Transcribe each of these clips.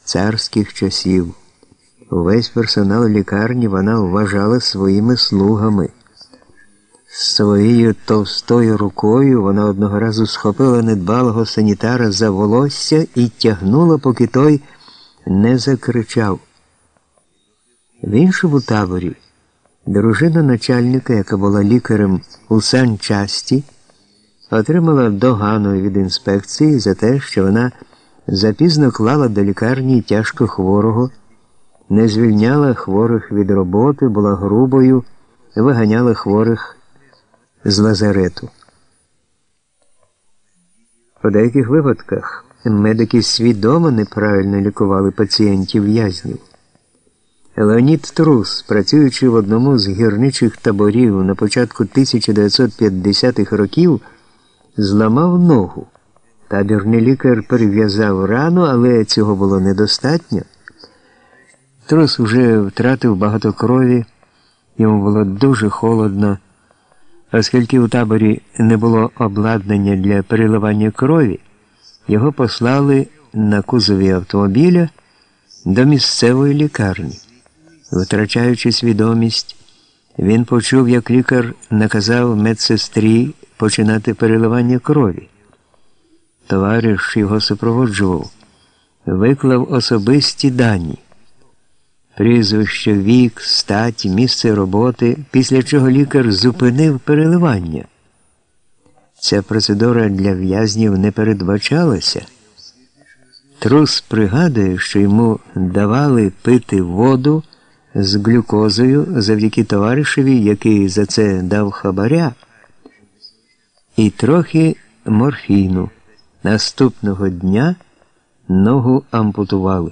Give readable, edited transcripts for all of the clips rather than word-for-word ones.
царських часів. Увесь персонал лікарні вона вважала своїми слугами. Своєю товстою рукою вона одного разу схопила недбалого санітара за волосся і тягнула, поки той не закричав. В іншому таборі дружина начальника, яка була лікарем у санчасті, отримала догану від інспекції за те, що вона запізно клала до лікарні тяжко хворого, не звільняла хворих від роботи, була грубою, виганяла хворих з лазарету. У деяких випадках медики свідомо неправильно лікували пацієнтів-в'язнів. Леонід Трус, працюючи в одному з гірничих таборів на початку 1950-х років, зламав ногу. Табірний лікар перев'язав рану, але цього було недостатньо. Трус вже втратив багато крові, йому було дуже холодно. Оскільки у таборі не було обладнання для переливання крові, його послали на кузові автомобіля до місцевої лікарні. Втрачаючи свідомість, він почув, як лікар наказав медсестрі починати переливання крові. Товариш, що його супроводжував, виклав особисті дані: прізвище, вік, стать, місце роботи, після чого лікар зупинив переливання. Ця процедура для в'язнів не передбачалася. Трус пригадує, що йому давали пити воду з глюкозою завдяки товаришеві, який за це дав хабаря, і трохи морфіну. Наступного дня ногу ампутували.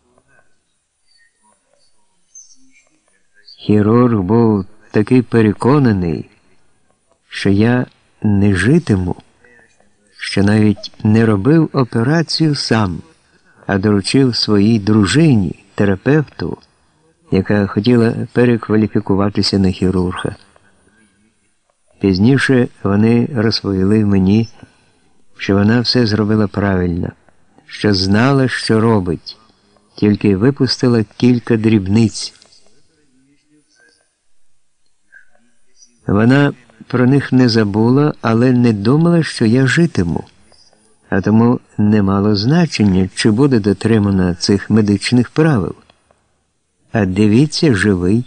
Хірург був такий переконаний, що я не житиму, що навіть не робив операцію сам, а доручив своїй дружині, терапевту, яка хотіла перекваліфікуватися на хірурга. Пізніше вони розповіли мені, що вона все зробила правильно, що знала, що робить, тільки випустила кілька дрібниць. Вона про них не забула, але не думала, що я житиму, а тому не мало значення, чи буде дотримано цих медичних правил. А дивіться, живий.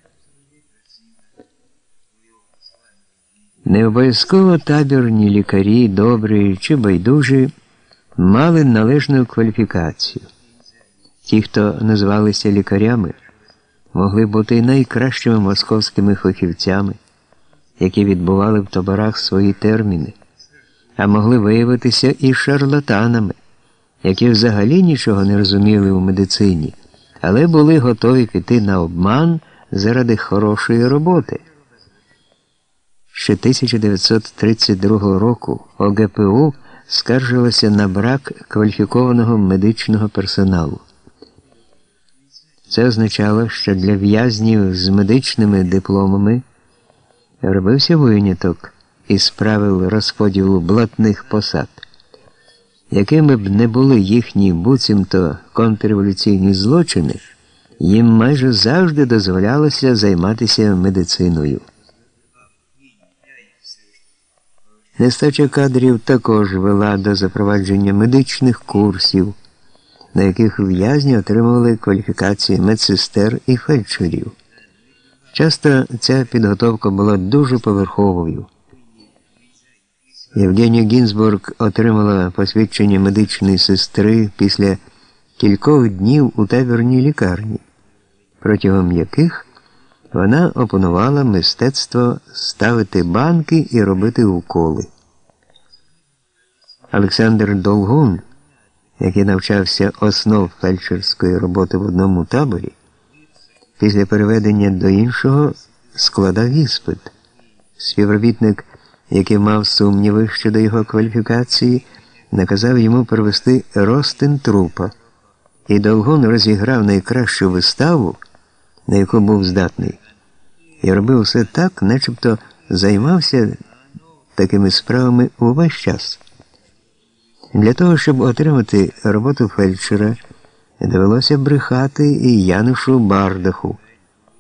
Не обов'язково табірні лікарі, добрі чи байдужі, мали належну кваліфікацію. Ті, хто називалися лікарями, могли бути найкращими московськими фахівцями, які відбували в таборах свої терміни, а могли виявитися і шарлатанами, які взагалі нічого не розуміли у медицині, але були готові піти на обман заради хорошої роботи. Ще 1932 року ОГПУ скаржилося на брак кваліфікованого медичного персоналу. Це означало, що для в'язнів з медичними дипломами робився виняток із правил розподілу блатних посад. Якими б не були їхні буцімто контрреволюційні злочини, їм майже завжди дозволялося займатися медициною. Нестача кадрів також вела до запровадження медичних курсів, на яких в'язні отримували кваліфікації медсестер і фельдшерів. Часто ця підготовка була дуже поверховою. Євгенія Гінзбург отримала посвідчення медичної сестри після кількох днів у табірній лікарні, протягом яких вона опанувала мистецтво ставити банки і робити уколи. Олександр Долгун, який навчався основ фельдшерської роботи в одному таборі, після переведення до іншого складав іспит. Співробітник, який мав сумніви щодо його кваліфікації, наказав йому провести розтин трупа, і Долгун розіграв найкращу виставу, на яку був здатний, і робив все так, начебто займався такими справами увесь час. Для того, щоб отримати роботу фельдшера, Довелося брехати і Янушу Бардаху.